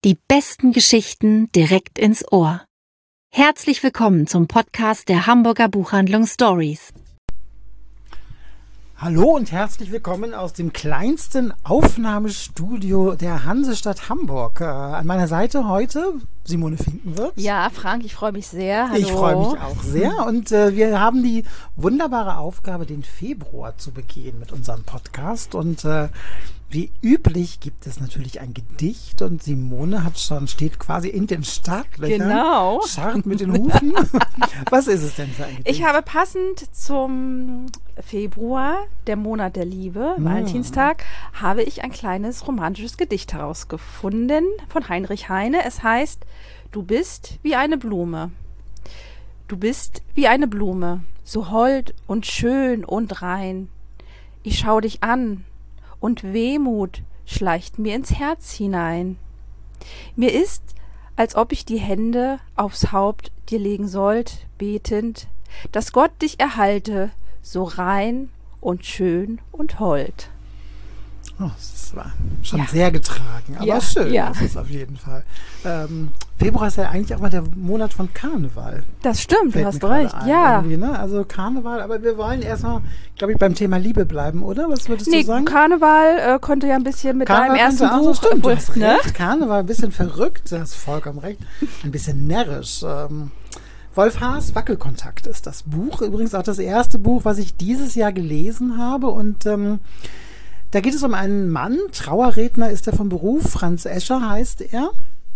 Die besten Geschichten direkt ins Ohr. Herzlich willkommen zum Podcast der Hamburger Buchhandlung Stories. Hallo und herzlich willkommen aus dem kleinsten Aufnahmestudio der Hansestadt Hamburg. An meiner Seite heute Simone Finkenwirth. Ja, Frank, ich freue mich sehr. Hallo. Ich freue mich auch sehr und wir haben die wunderbare Aufgabe, den Februar zu begehen mit unserem Podcast und wie üblich gibt es natürlich ein Gedicht und Simone steht quasi in den Startlöchern. Genau. Scharrt mit den Hufen. Was ist es denn für ein Gedicht? Ich habe passend zum Februar, der Monat der Liebe, Valentinstag, habe ich ein kleines romantisches Gedicht herausgefunden von Heinrich Heine. Es heißt: Du bist wie eine Blume. Du bist wie eine Blume, so hold und schön und rein. Ich schau dich an und Wehmut schleicht mir ins Herz hinein. Mir ist, als ob ich die Hände aufs Haupt dir legen sollt, betend, dass Gott dich erhalte, so rein und schön und hold. Oh, das war schon sehr getragen, aber schön, das ist auf jeden Fall. Februar ist ja eigentlich auch mal der Monat von Karneval. Das stimmt, du hast recht, ja. Ne? Also Karneval, aber wir wollen erstmal, glaube ich, beim Thema Liebe bleiben, oder? Was würdest du sagen? Karneval konnte ja ein bisschen mit deinem ersten Buch... So, stimmt, du hast recht. Karneval, ein bisschen verrückt, du hast vollkommen recht. Ein bisschen närrisch. Wolf Haas, Wackelkontakt ist das Buch. Übrigens auch das erste Buch, was ich dieses Jahr gelesen habe und da geht es um einen Mann, Trauerredner ist er vom Beruf, Franz Escher heißt er.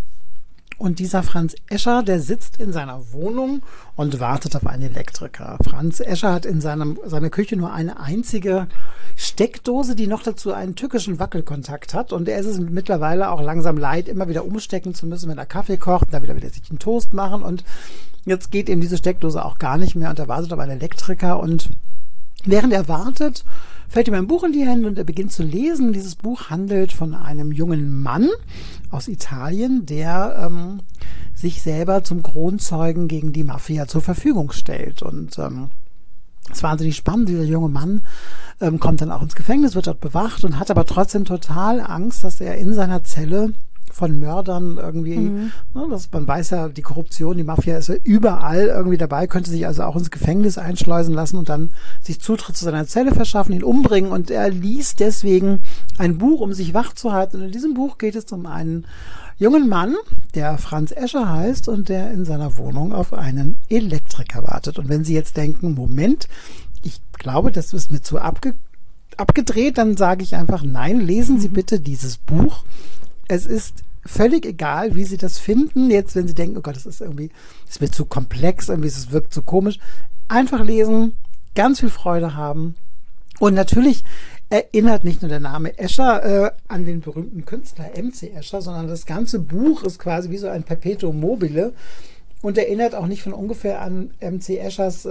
Und dieser Franz Escher, der sitzt in seiner Wohnung und wartet auf einen Elektriker. Franz Escher hat in seiner Küche nur eine einzige Steckdose, die noch dazu einen tückischen Wackelkontakt hat. Und er ist es mittlerweile auch langsam leid, immer wieder umstecken zu müssen, wenn er Kaffee kocht, dann wieder sich einen Toast machen. Und jetzt geht ihm diese Steckdose auch gar nicht mehr und er wartet auf einen Elektriker. Und während er wartet, fällt ihm ein Buch in die Hände und er beginnt zu lesen. Dieses Buch handelt von einem jungen Mann aus Italien, der sich selber zum Kronzeugen gegen die Mafia zur Verfügung stellt. Und es ist wahnsinnig spannend. Dieser junge Mann kommt dann auch ins Gefängnis, wird dort bewacht und hat aber trotzdem total Angst, dass er in seiner Zelle von Mördern irgendwie, man weiß ja, die Korruption, die Mafia ist ja überall irgendwie dabei, könnte sich also auch ins Gefängnis einschleusen lassen und dann sich Zutritt zu seiner Zelle verschaffen, ihn umbringen und er liest deswegen ein Buch, um sich wach zu halten. Und in diesem Buch geht es um einen jungen Mann, der Franz Escher heißt und der in seiner Wohnung auf einen Elektriker wartet. Und wenn Sie jetzt denken, Moment, ich glaube, das ist mir zu abgedreht, dann sage ich einfach, nein, lesen Sie bitte dieses Buch. Es ist völlig egal, wie Sie das finden. Jetzt, wenn Sie denken, oh Gott, das wird zu komplex, irgendwie, es wirkt zu komisch. Einfach lesen, ganz viel Freude haben. Und natürlich erinnert nicht nur der Name Escher an den berühmten Künstler M.C. Escher, sondern das ganze Buch ist quasi wie so ein Perpetuum mobile und erinnert auch nicht von ungefähr an M.C. Eschers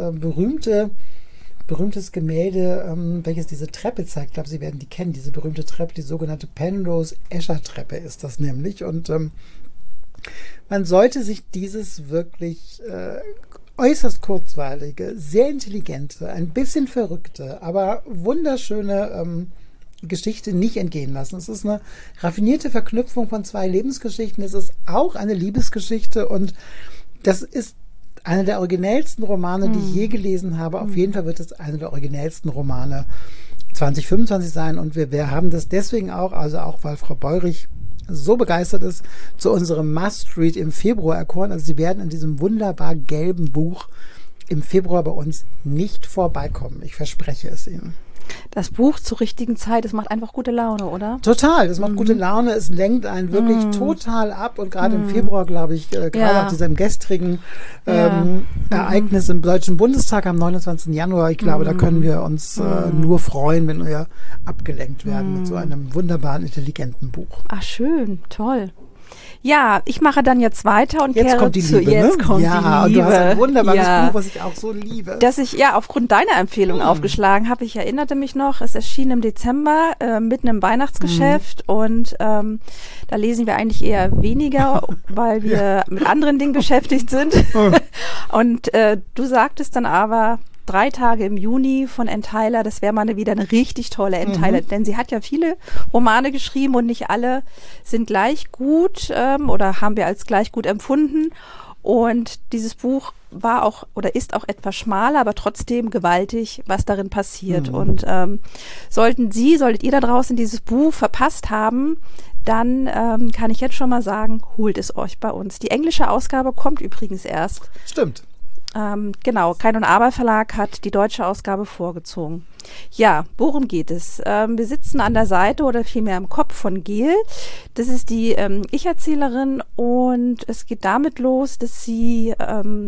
berühmtes Gemälde, welches diese Treppe zeigt. Ich glaube, Sie werden die kennen, diese berühmte Treppe, die sogenannte Penrose-Escher-Treppe ist das nämlich. Und man sollte sich dieses wirklich äußerst kurzweilige, sehr intelligente, ein bisschen verrückte, aber wunderschöne Geschichte nicht entgehen lassen. Es ist eine raffinierte Verknüpfung von zwei Lebensgeschichten. Es ist auch eine Liebesgeschichte und das ist einer der originellsten Romane, die ich je gelesen habe. Auf jeden Fall wird es einer der originellsten Romane 2025 sein. Und wir haben das deswegen auch, also auch weil Frau Beurich so begeistert ist, zu unserem Must-Read im Februar erkoren. Also Sie werden in diesem wunderbar gelben Buch im Februar bei uns nicht vorbeikommen. Ich verspreche es Ihnen. Das Buch zur richtigen Zeit, das macht einfach gute Laune, oder? Total, das macht gute Laune, es lenkt einen wirklich total ab und gerade im Februar, glaube ich, gerade auch diesem gestrigen Ereignis im Deutschen Bundestag am 29. Januar, ich glaube, da können wir uns nur freuen, wenn wir abgelenkt werden mit so einem wunderbaren, intelligenten Buch. Ach, schön, toll. Ja, ich mache dann jetzt weiter und jetzt kommt die Liebe, jetzt kommt die Liebe. Und du hast ein wunderbares Buch, was ich auch so liebe. Das ich aufgrund deiner Empfehlung aufgeschlagen habe. Ich erinnerte mich noch, es erschien im Dezember mitten im Weihnachtsgeschäft und da lesen wir eigentlich eher weniger, weil wir mit anderen Dingen beschäftigt sind. Und du sagtest dann aber, 3 Tage im Juni von Ann Tyler. Das wäre mal wieder eine richtig tolle Ann Tyler, denn sie hat ja viele Romane geschrieben und nicht alle sind gleich gut oder haben wir als gleich gut empfunden. Und dieses Buch war auch oder ist auch etwas schmaler, aber trotzdem gewaltig, was darin passiert. Und solltet ihr da draußen dieses Buch verpasst haben, dann kann ich jetzt schon mal sagen, holt es euch bei uns. Die englische Ausgabe kommt übrigens erst. Stimmt. Genau, Kein und Aber Verlag hat die deutsche Ausgabe vorgezogen. Ja, worum geht es? Wir sitzen an der Seite oder vielmehr im Kopf von Gail. Das ist die Ich-Erzählerin und es geht damit los, dass sie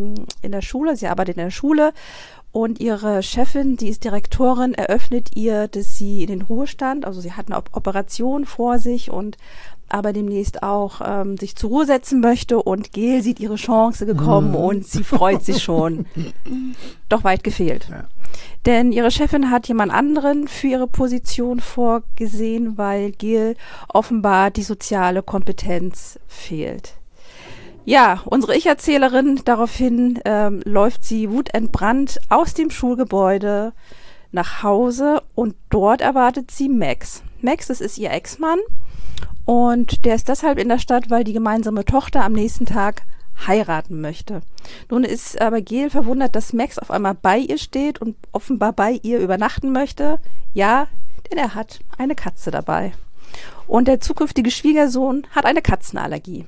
sie arbeitet in der Schule und ihre Chefin, die ist Direktorin, eröffnet ihr, dass sie in den Ruhestand, also sie hat eine Operation vor sich und aber demnächst auch sich zur Ruhe setzen möchte und Gail sieht ihre Chance gekommen und sie freut sich schon. Doch weit gefehlt. Ja. Denn ihre Chefin hat jemand anderen für ihre Position vorgesehen, weil Gail offenbar die soziale Kompetenz fehlt. Ja, unsere Ich-Erzählerin, daraufhin läuft sie wutentbrannt aus dem Schulgebäude nach Hause und dort erwartet sie Max. Max, das ist ihr Ex-Mann. Und der ist deshalb in der Stadt, weil die gemeinsame Tochter am nächsten Tag heiraten möchte. Nun ist aber Gail verwundert, dass Max auf einmal bei ihr steht und offenbar bei ihr übernachten möchte. Ja, denn er hat eine Katze dabei. Und der zukünftige Schwiegersohn hat eine Katzenallergie.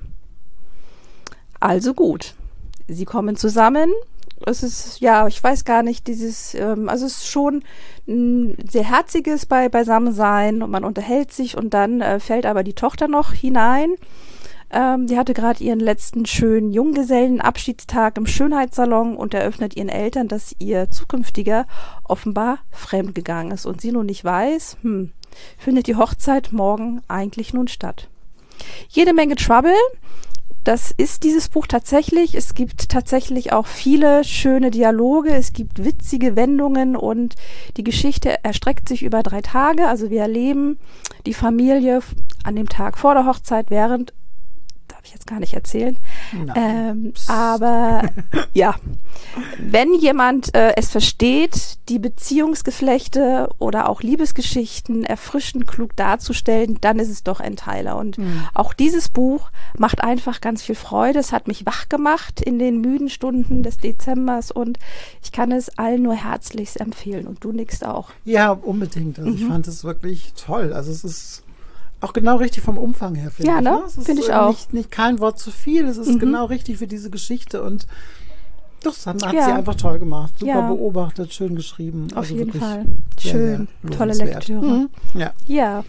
Also gut, sie kommen zusammen. Es ist, ja, ich weiß gar nicht, es ist schon ein sehr herziges Beisammensein und man unterhält sich und dann fällt aber die Tochter noch hinein. Die hatte gerade ihren letzten schönen Junggesellenabschiedstag im Schönheitssalon und eröffnet ihren Eltern, dass ihr zukünftiger offenbar fremdgegangen ist und sie nun nicht weiß, findet die Hochzeit morgen eigentlich nun statt. Jede Menge Trouble. Das ist dieses Buch tatsächlich. Es gibt tatsächlich auch viele schöne Dialoge. Es gibt witzige Wendungen und die Geschichte erstreckt sich über 3 Tage. Also wir erleben die Familie an dem Tag vor der Hochzeit während, darf ich jetzt gar nicht erzählen, aber ja, wenn jemand es versteht, die Beziehungsgeflechte oder auch Liebesgeschichten erfrischend klug darzustellen, dann ist es doch Ann Tyler. Und auch dieses Buch macht einfach ganz viel Freude. Es hat mich wach gemacht in den müden Stunden des Dezembers und ich kann es allen nur herzlichst empfehlen. Und du nickst auch. Ja, unbedingt. Also ich fand es wirklich toll. Also es ist auch genau richtig vom Umfang her, finde ich. Ja, ne? Finde ich auch. Nicht kein Wort zu viel. Es ist genau richtig für diese Geschichte und das hat sie einfach toll gemacht. Super beobachtet, schön geschrieben. Auf jeden Fall. Sehr, Schön. sehr tolle Lektüre. Ja.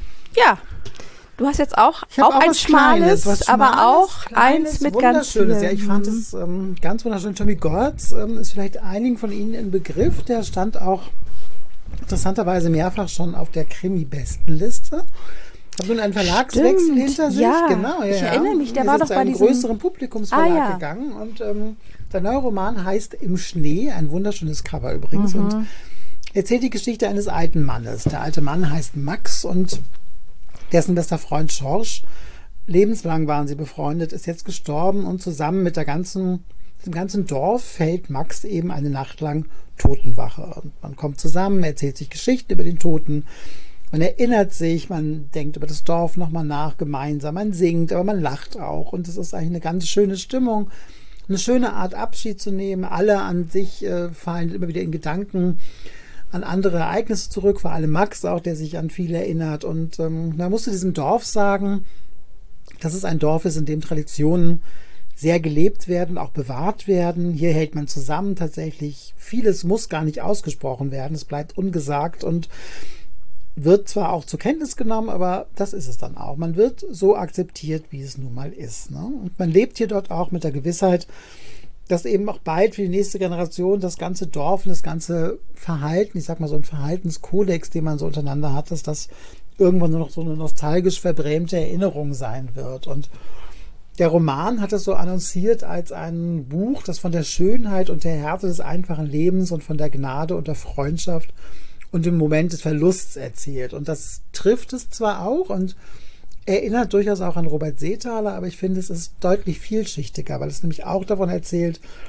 Du hast jetzt auch ein schmales, aber auch kleines, eins mit ganz viel. Ja, ich fand es ganz wunderschön. Tommy Gortz ist vielleicht einigen von Ihnen ein Begriff. Der stand auch interessanterweise mehrfach schon auf der Krimi-Bestenliste. Hat nun einen Verlagswechsel hinter sich. Ja, genau, ich erinnere mich, der war doch bei diesem größeren Publikumsverlag gegangen und der neue Roman heißt Im Schnee, ein wunderschönes Cover übrigens und erzählt die Geschichte eines alten Mannes. Der alte Mann heißt Max und dessen bester Freund Schorsch, lebenslang waren sie befreundet, ist jetzt gestorben und zusammen mit dem ganzen Dorf hält Max eben eine Nacht lang Totenwache. Und man kommt zusammen, erzählt sich Geschichten über den Toten, man erinnert sich, man denkt über das Dorf nochmal nach, gemeinsam, man singt, aber man lacht auch. Und es ist eigentlich eine ganz schöne Stimmung, eine schöne Art Abschied zu nehmen. Alle an sich fallen immer wieder in Gedanken an andere Ereignisse zurück, vor allem Max auch, der sich an viel erinnert. Und man muss zu diesem Dorf sagen, dass es ein Dorf ist, in dem Traditionen sehr gelebt werden, auch bewahrt werden. Hier hält man zusammen tatsächlich. Vieles muss gar nicht ausgesprochen werden, es bleibt ungesagt und wird zwar auch zur Kenntnis genommen, aber das ist es dann auch. Man wird so akzeptiert, wie es nun mal ist. Ne? Und man lebt hier dort auch mit der Gewissheit, dass eben auch bald für die nächste Generation das ganze Dorf und das ganze Verhalten, ich sag mal so ein Verhaltenskodex, den man so untereinander hat, dass das irgendwann nur noch so eine nostalgisch verbrämte Erinnerung sein wird. Und der Roman hat es so annonciert als ein Buch, das von der Schönheit und der Härte des einfachen Lebens und von der Gnade und der Freundschaft und im Moment des Verlusts erzählt. Und das trifft es zwar auch und erinnert durchaus auch an Robert Seethaler, aber ich finde, es ist deutlich vielschichtiger, weil es nämlich auch davon erzählt,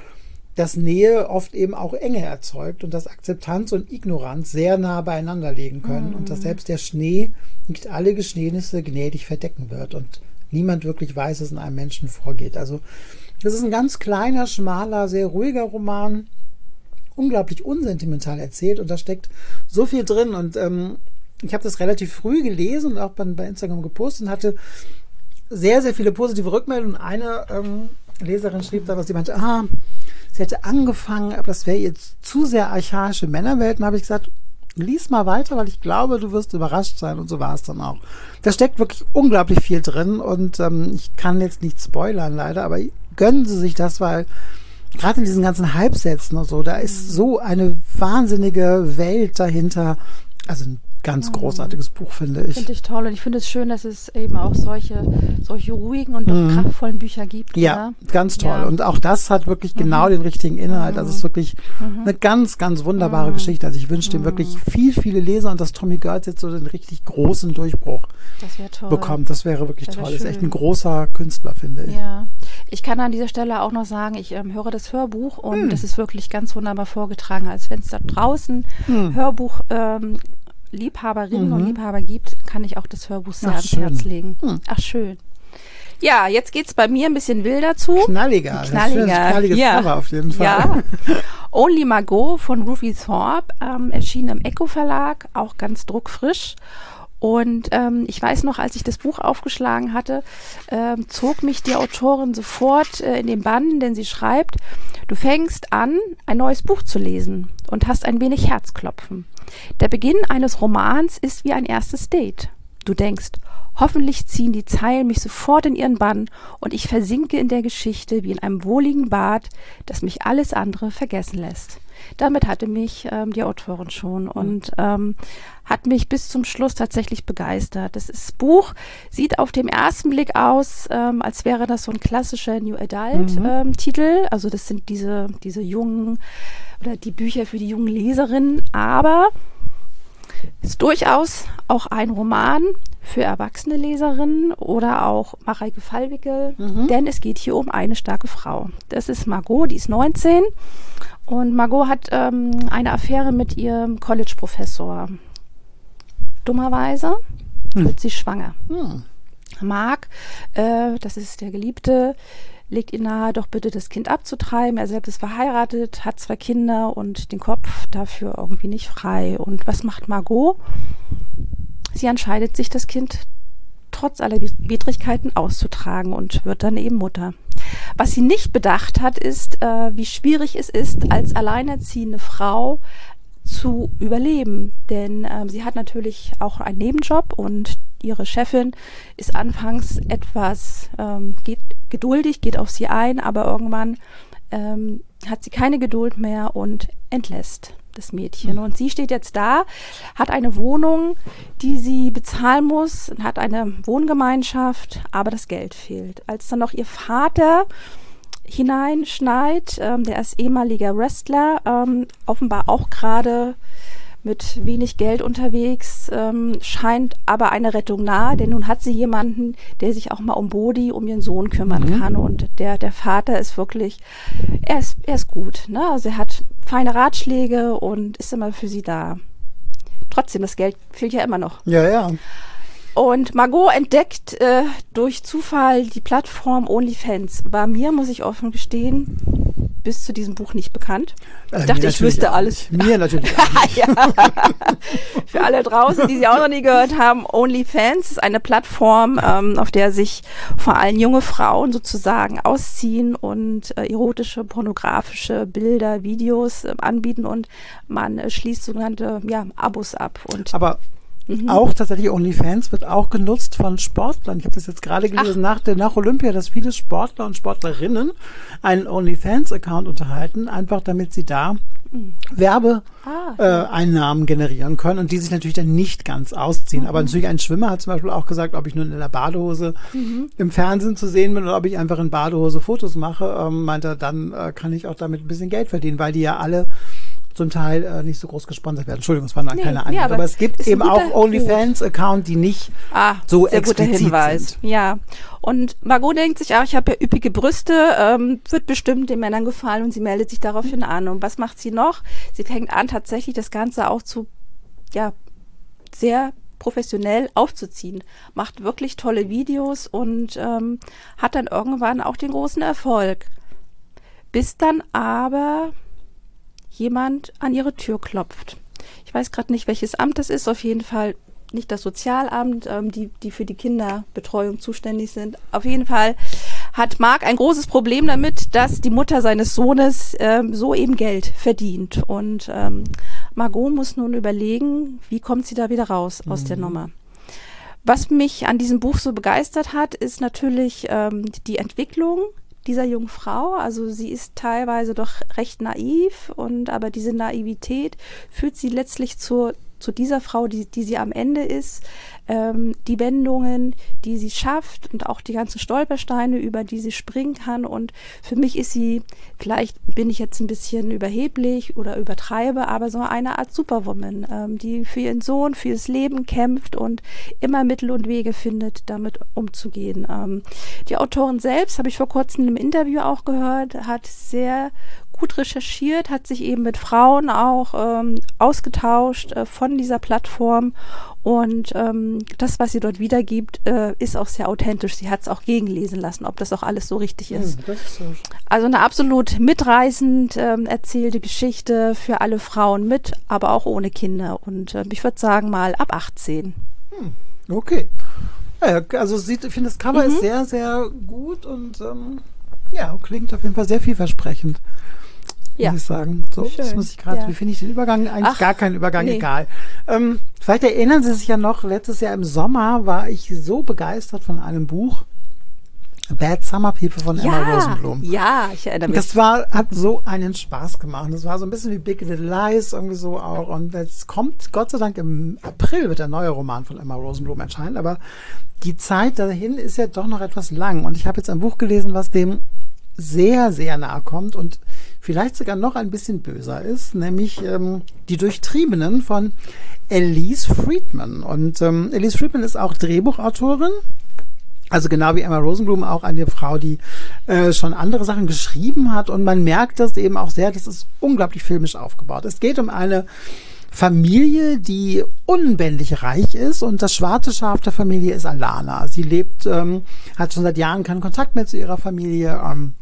dass Nähe oft eben auch Enge erzeugt und dass Akzeptanz und Ignoranz sehr nah beieinander liegen können und dass selbst der Schnee nicht alle Geschehnisse gnädig verdecken wird und niemand wirklich weiß, was in einem Menschen vorgeht. Also das ist ein ganz kleiner, schmaler, sehr ruhiger Roman, unglaublich unsentimental erzählt und da steckt so viel drin und ich habe das relativ früh gelesen und auch bei Instagram gepostet und hatte sehr, sehr viele positive Rückmeldungen. Eine Leserin schrieb da, dass sie meinte, sie hätte angefangen, aber das wäre jetzt zu sehr archaische Männerwelten. Habe ich gesagt, lies mal weiter, weil ich glaube, du wirst überrascht sein und so war es dann auch. Da steckt wirklich unglaublich viel drin und ich kann jetzt nicht spoilern leider, aber gönnen Sie sich das, weil gerade in diesen ganzen Halbsätzen und so, da ist so eine wahnsinnige Welt dahinter. Also ein ganz großartiges Buch, finde ich. Finde ich toll und ich finde es schön, dass es eben auch solche ruhigen und doch kraftvollen Bücher gibt. Ja, oder? ganz toll. Ja. Und auch das hat wirklich genau den richtigen Inhalt. Also es ist wirklich eine ganz, ganz wunderbare Geschichte. Also ich wünsche dem wirklich viele Leser und dass Tommy Görz jetzt so den richtig großen Durchbruch Das wäre toll. bekommt. Das wäre wirklich Das wär toll. Ist echt schön. ein großer Künstler, finde ich. Ja, ich kann an dieser Stelle auch noch sagen, ich höre das Hörbuch und das ist wirklich ganz wunderbar vorgetragen. Als wenn es da draußen Hörbuch Liebhaberinnen und Liebhaber gibt, kann ich auch das Hörbuch sehr ans schön. Herz legen. Ach, schön. Ja, jetzt geht's bei mir ein bisschen wilder zu. Knalliger. Knalliges Cover auf jeden Fall. Ja. Only Margot von Ruthie Thorpe, erschien im Echo Verlag, auch ganz druckfrisch. Und ich weiß noch, als ich das Buch aufgeschlagen hatte, zog mich die Autorin sofort in den Bann, denn sie schreibt, du fängst an, ein neues Buch zu lesen und hast ein wenig Herzklopfen. Der Beginn eines Romans ist wie ein erstes Date. Du denkst, hoffentlich ziehen die Zeilen mich sofort in ihren Bann und ich versinke in der Geschichte wie in einem wohligen Bad, das mich alles andere vergessen lässt. Damit hatte mich die Autorin schon und hat mich bis zum Schluss tatsächlich begeistert. Das Buch sieht auf den ersten Blick aus, als wäre das so ein klassischer New Adult Titel. Also das sind diese jungen oder die Bücher für die jungen Leserinnen, aber ist durchaus auch ein Roman für erwachsene Leserinnen oder auch Mareike Fallwickel, denn es geht hier um eine starke Frau. Das ist Margot, die ist 19 und Margot hat eine Affäre mit ihrem College-Professor. Dummerweise wird sie schwanger. Marc, das ist der Geliebte, legt ihr nahe, doch bitte das Kind abzutreiben. Er selbst ist verheiratet, hat 2 Kinder und den Kopf dafür irgendwie nicht frei. Und was macht Margot? Sie entscheidet sich, das Kind trotz aller Widrigkeiten auszutragen und wird dann eben Mutter. Was sie nicht bedacht hat, ist, wie schwierig es ist, als alleinerziehende Frau zu überleben. Denn sie hat natürlich auch einen Nebenjob und ihre Chefin ist anfangs etwas geduldig, geht auf sie ein, aber irgendwann hat sie keine Geduld mehr und entlässt das Mädchen. Und sie steht jetzt da, hat eine Wohnung, die sie bezahlen muss, hat eine Wohngemeinschaft, aber das Geld fehlt. Als dann noch ihr Vater hineinschneit, der ist ehemaliger Wrestler, offenbar auch gerade mit wenig Geld unterwegs, scheint aber eine Rettung nahe, denn nun hat sie jemanden, der sich auch mal um Bodhi, um ihren Sohn kümmern kann und der Vater ist wirklich, er ist gut, ne? Also er hat feine Ratschläge und ist immer für sie da. Trotzdem, das Geld fehlt ja immer noch. Ja, ja. Und Margot entdeckt durch Zufall die Plattform OnlyFans. War mir, muss ich offen gestehen, bis zu diesem Buch nicht bekannt. Ich dachte, ich wüsste alles. Mir natürlich auch nicht. Ja. Für alle draußen, die sie auch noch nie gehört haben, OnlyFans ist eine Plattform, auf der sich vor allem junge Frauen sozusagen ausziehen und erotische, pornografische Bilder, Videos anbieten und man schließt sogenannte Abos ab. Und aber auch tatsächlich OnlyFans wird auch genutzt von Sportlern. Ich habe das jetzt gerade gelesen nach Olympia, dass viele Sportler und Sportlerinnen einen OnlyFans-Account unterhalten, einfach damit sie da Werbeeinnahmen generieren können und die sich natürlich dann nicht ganz ausziehen. Aber natürlich ein Schwimmer hat zum Beispiel auch gesagt, ob ich nun in der Badehose im Fernsehen zu sehen bin oder ob ich einfach in Badehose Fotos mache, meint er, dann kann ich auch damit ein bisschen Geld verdienen, weil die ja alle zum Teil nicht so groß gesponsert werden. Entschuldigung, es war noch keine Antwort. Ja, aber es gibt eben auch OnlyFans-Account, die nicht so sehr guter explizit Hinweis. sind. Ja, und Margot denkt sich auch, ich habe ja üppige Brüste, wird bestimmt den Männern gefallen und sie meldet sich daraufhin an. Und was macht sie noch? Sie fängt an, tatsächlich das Ganze auch sehr professionell aufzuziehen, macht wirklich tolle Videos und hat dann irgendwann auch den großen Erfolg. Bis dann aber jemand an ihre Tür klopft. Ich weiß gerade nicht, welches Amt das ist, auf jeden Fall nicht das Sozialamt, die für die Kinderbetreuung zuständig sind. Auf jeden Fall hat Marc ein großes Problem damit, dass die Mutter seines Sohnes so eben Geld verdient. Und Margot muss nun überlegen, wie kommt sie da wieder raus aus der Nummer. Was mich an diesem Buch so begeistert hat, ist natürlich die Entwicklung dieser jungen Frau. Also sie ist teilweise doch recht naiv, aber diese Naivität führt sie letztlich zu dieser Frau, die sie am Ende ist, die Wendungen, die sie schafft und auch die ganzen Stolpersteine, über die sie springen kann. Und für mich ist sie, vielleicht bin ich jetzt ein bisschen überheblich oder übertreibe, aber so eine Art Superwoman, die für ihren Sohn, für das Leben kämpft und immer Mittel und Wege findet, damit umzugehen. Die Autorin selbst, habe ich vor kurzem im Interview auch gehört, hat sehr gut recherchiert, hat sich eben mit Frauen auch ausgetauscht von dieser Plattform und das, was sie dort wiedergibt, ist auch sehr authentisch. Sie hat es auch gegenlesen lassen, ob das auch alles so richtig ist. Das ist so. Also eine absolut mitreißend erzählte Geschichte für alle Frauen mit, aber auch ohne Kinder und ich würde sagen mal ab 18. Okay. Ja, also ich finde, das Cover ist sehr, sehr gut und klingt auf jeden Fall sehr vielversprechend. Muss ich sagen. So, schön. Das muss ich gerade, wie finde ich den Übergang? Eigentlich gar keinen Übergang, egal. Vielleicht erinnern Sie sich ja noch, letztes Jahr im Sommer war ich so begeistert von einem Buch, Bad Summer People von Emma Rosenblum. Ja, ich erinnere mich. Das hat so einen Spaß gemacht. Das war so ein bisschen wie Big Little Lies irgendwie so auch. Und jetzt kommt, Gott sei Dank, im April wird der neue Roman von Emma Rosenblum erscheinen. Aber die Zeit dahin ist ja doch noch etwas lang. Und ich habe jetzt ein Buch gelesen, was dem sehr, sehr nahe kommt und vielleicht sogar noch ein bisschen böser ist, nämlich Die Durchtriebenen von Elise Friedman. Und Elise Friedman ist auch Drehbuchautorin, also genau wie Emma Rosenblum auch eine Frau, die schon andere Sachen geschrieben hat und man merkt das eben auch sehr, das ist unglaublich filmisch aufgebaut. Es geht um eine Familie, die unbändig reich ist und das schwarze Schaf der Familie ist Alana. Sie lebt, hat schon seit Jahren keinen Kontakt mehr zu ihrer Familie.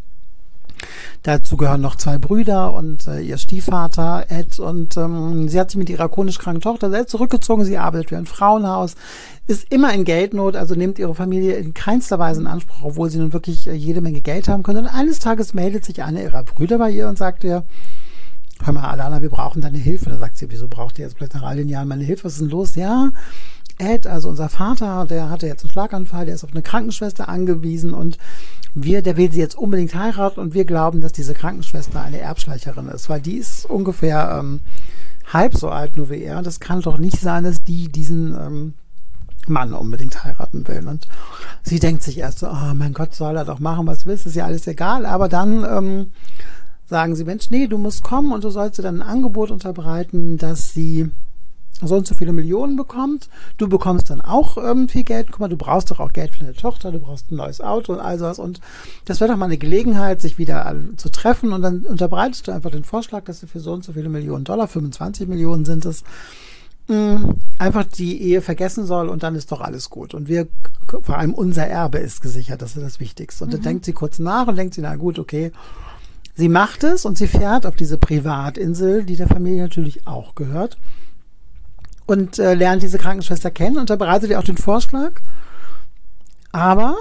Dazu gehören noch 2 Brüder und ihr Stiefvater Ed und sie hat sich mit ihrer chronisch kranken Tochter selbst zurückgezogen. Sie arbeitet für ein Frauenhaus, ist immer in Geldnot, also nimmt ihre Familie in keinster Weise in Anspruch, obwohl sie nun wirklich jede Menge Geld haben können. Und eines Tages meldet sich einer ihrer Brüder bei ihr und sagt ihr, hör mal, Alana, wir brauchen deine Hilfe. Da sagt sie, wieso braucht ihr jetzt plötzlich nach all den Jahren meine Hilfe? Was ist denn los? Ja, Ed, also unser Vater, der hatte jetzt einen Schlaganfall, der ist auf eine Krankenschwester angewiesen und der will sie jetzt unbedingt heiraten und wir glauben, dass diese Krankenschwester eine Erbschleicherin ist, weil die ist ungefähr halb so alt nur wie er. Das kann doch nicht sein, dass die diesen Mann unbedingt heiraten will. Und sie denkt sich erst so, oh mein Gott, soll er doch machen, was willst, ist ja alles egal. Aber dann sagen sie, Mensch, nee, du musst kommen und du sollst ihr dann ein Angebot unterbreiten, dass sie so und so viele Millionen bekommt. Du bekommst dann auch viel Geld. Guck mal, du brauchst doch auch Geld für deine Tochter, du brauchst ein neues Auto und all sowas. Und das wäre doch mal eine Gelegenheit, sich wieder zu treffen. Und dann unterbreitest du einfach den Vorschlag, dass du für so und so viele Millionen Dollar, 25 Millionen sind es, einfach die Ehe vergessen soll und dann ist doch alles gut. Und vor allem unser Erbe ist gesichert, das ist das Wichtigste. Und dann denkt sie kurz nach und denkt sie, na gut, okay. Sie macht es und sie fährt auf diese Privatinsel, die der Familie natürlich auch gehört. Und lernt diese Krankenschwester kennen, unterbreitet ihr auch den Vorschlag. Aber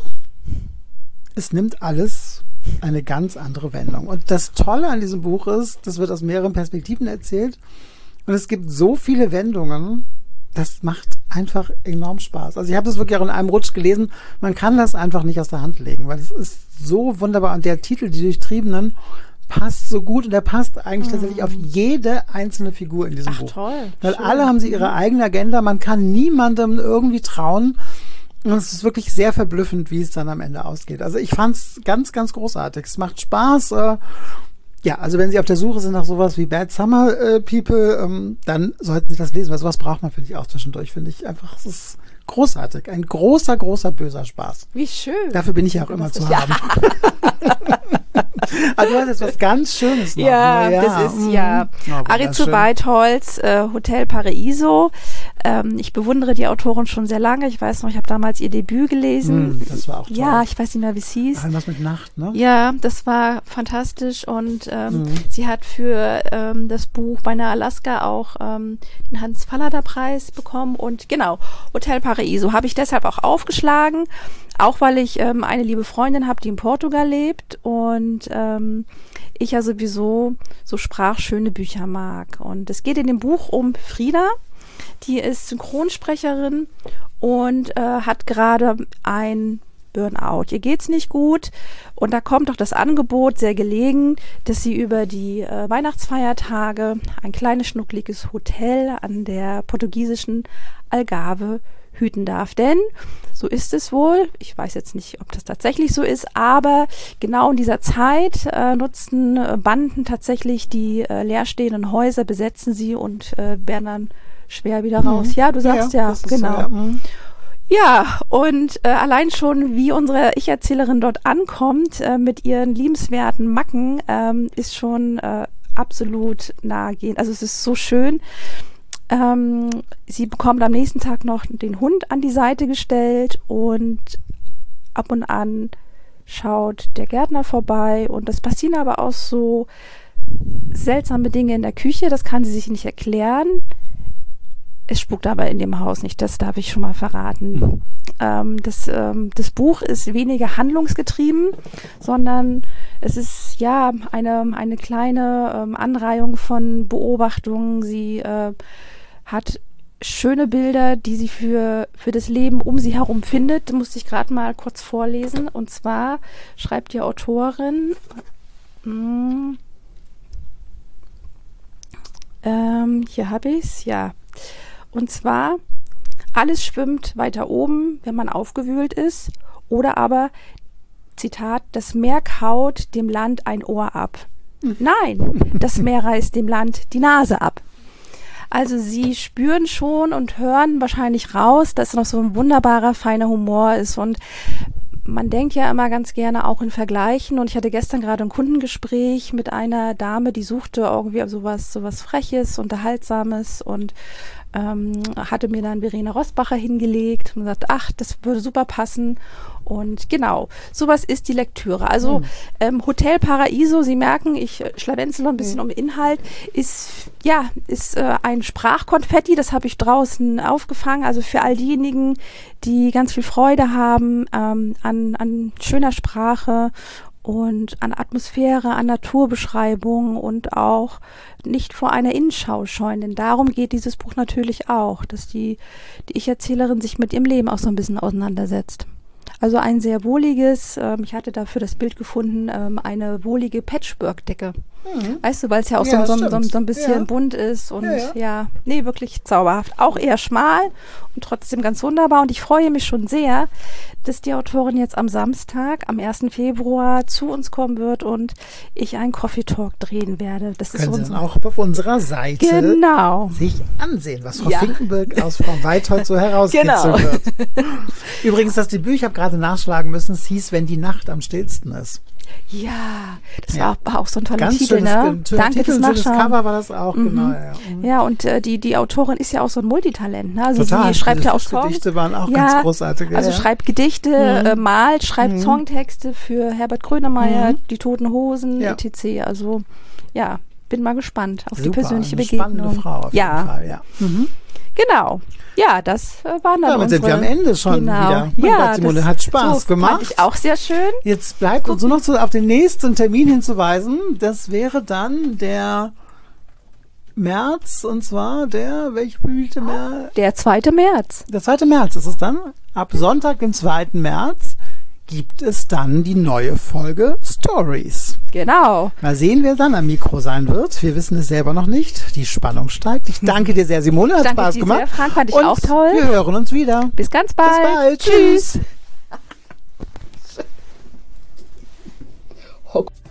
es nimmt alles eine ganz andere Wendung. Und das Tolle an diesem Buch ist, das wird aus mehreren Perspektiven erzählt. Und es gibt so viele Wendungen, das macht einfach enorm Spaß. Also ich habe das wirklich auch in einem Rutsch gelesen. Man kann das einfach nicht aus der Hand legen, weil es ist so wunderbar. Und der Titel, Die Durchtriebenen, passt so gut und der passt eigentlich tatsächlich auf jede einzelne Figur in diesem Buch. Toll. Weil schön. alle haben sie ihre eigene Agenda, man kann niemandem irgendwie trauen und es ist wirklich sehr verblüffend, wie es dann am Ende ausgeht. Also ich fand es ganz, ganz großartig. Es macht Spaß. Ja, also wenn Sie auf der Suche sind nach sowas wie Bad Summer People, dann sollten Sie das lesen, weil sowas braucht man, finde ich, auch zwischendurch, finde ich einfach, es ist großartig. Ein großer, großer, böser Spaß. Wie schön. Dafür bin ich ja auch immer zu haben. Also du hast jetzt was ganz Schönes noch. Ja, das ist Arizu Weitholz, Hotel Paraiso. Ich bewundere die Autorin schon sehr lange. Ich weiß noch, ich habe damals ihr Debüt gelesen. Das war auch toll. Ja, ich weiß nicht mehr, wie es hieß. Irgendwas mit Nacht, ne? Ja, das war fantastisch und sie hat für das Buch Beinahe Alaska auch den Hans-Fallada-Preis bekommen und genau, Hotel Paraiso habe ich deshalb auch aufgeschlagen, auch weil ich eine liebe Freundin habe, die in Portugal lebt und ich ja sowieso so sprachschöne Bücher mag. Und es geht in dem Buch um Frieda, die ist Synchronsprecherin und hat gerade ein Burnout. Ihr geht's nicht gut und da kommt doch das Angebot sehr gelegen, dass sie über die Weihnachtsfeiertage ein kleines schnuckliges Hotel an der portugiesischen Algarve hüten darf. Denn, so ist es wohl, ich weiß jetzt nicht, ob das tatsächlich so ist, aber genau in dieser Zeit nutzen Banden tatsächlich die leerstehenden Häuser, besetzen sie und werden dann schwer wieder raus. Ja, du sagst ja genau. So, ja, und allein schon, wie unsere Ich-Erzählerin dort ankommt mit ihren liebenswerten Macken, ist schon absolut nahegehend. Also es ist so schön. Sie bekommt am nächsten Tag noch den Hund an die Seite gestellt und ab und an schaut der Gärtner vorbei und es passieren aber auch so seltsame Dinge in der Küche, das kann sie sich nicht erklären. Es spukt aber in dem Haus nicht, das darf ich schon mal verraten. Das Buch ist weniger handlungsgetrieben, sondern es ist ja eine kleine Anreihung von Beobachtungen. Sie hat schöne Bilder, die sie für das Leben um sie herum findet. Das musste ich gerade mal kurz vorlesen. Und zwar schreibt die Autorin, hier habe ich es, ja. Und zwar, alles schwimmt weiter oben, wenn man aufgewühlt ist. Oder aber, Zitat, das Meer kaut dem Land ein Ohr ab. Nein, das Meer reißt dem Land die Nase ab. Also sie spüren schon und hören wahrscheinlich raus, dass noch so ein wunderbarer, feiner Humor ist. Und man denkt ja immer ganz gerne auch in Vergleichen. Und ich hatte gestern gerade ein Kundengespräch mit einer Dame, die suchte irgendwie sowas Freches, Unterhaltsames und hatte mir dann Verena Rosbacher hingelegt und gesagt, ach, das würde super passen. Und genau, sowas ist die Lektüre. Also Hotel Paraiso, Sie merken, ich schlawenzel noch ein bisschen um Inhalt, ist ein Sprachkonfetti, das habe ich draußen aufgefangen. Also für all diejenigen, die ganz viel Freude haben an schöner Sprache und an Atmosphäre, an Naturbeschreibung und auch nicht vor einer Innenschau scheuen. Denn darum geht dieses Buch natürlich auch, dass die Ich-Erzählerin sich mit ihrem Leben auch so ein bisschen auseinandersetzt. Also ein sehr wohliges, ich hatte dafür das Bild gefunden, eine wohlige Patchwork-Decke. Weißt du, weil es ja auch so ein bisschen bunt ist und wirklich zauberhaft. Auch eher schmal und trotzdem ganz wunderbar. Und ich freue mich schon sehr, dass die Autorin jetzt am Samstag, am 1. Februar zu uns kommen wird und ich einen Coffee Talk drehen werde. Das können Sie dann auch auf unserer Seite sich ansehen, was Frau Finkenberg aus Frau Weitholz so herauskitzeln wird. Übrigens, das Debüt, ich habe gerade nachschlagen müssen, es hieß, wenn die Nacht am stillsten ist. Ja, das war auch so ein toller ganz Titel, ne? Danke fürs Nachschauen. Cover war das auch, genau. Ja, und die Autorin ist ja auch so ein Multitalent, ne? Also total. Sie schreibt ja auch Songs. Gedichte waren auch ganz großartig. Also schreibt Gedichte, malt, schreibt Songtexte für Herbert Grönemeyer, die Toten Hosen, etc. Also ja, bin mal gespannt auf die persönliche Begegnung. Spannende Frau auf jeden Fall, ja. Genau. Ja, das waren dann damit sind wir am Ende schon wieder. Gott, Simone, hat Spaß gemacht. Fand ich auch sehr schön. Jetzt bleibt uns nur noch auf den nächsten Termin hinzuweisen. Das wäre dann der März, und zwar welche März? Der 2. März. Der 2. März ist es dann. Ab Sonntag, den 2. März, gibt es dann die neue Folge Stories. Genau. Mal sehen, wer dann am Mikro sein wird. Wir wissen es selber noch nicht. Die Spannung steigt. Ich danke dir sehr, Simone. Hat Spaß gemacht. Danke dir sehr, Frank. Fand ich und auch toll. Wir hören uns wieder. Bis ganz bald. Bis bald. Tschüss.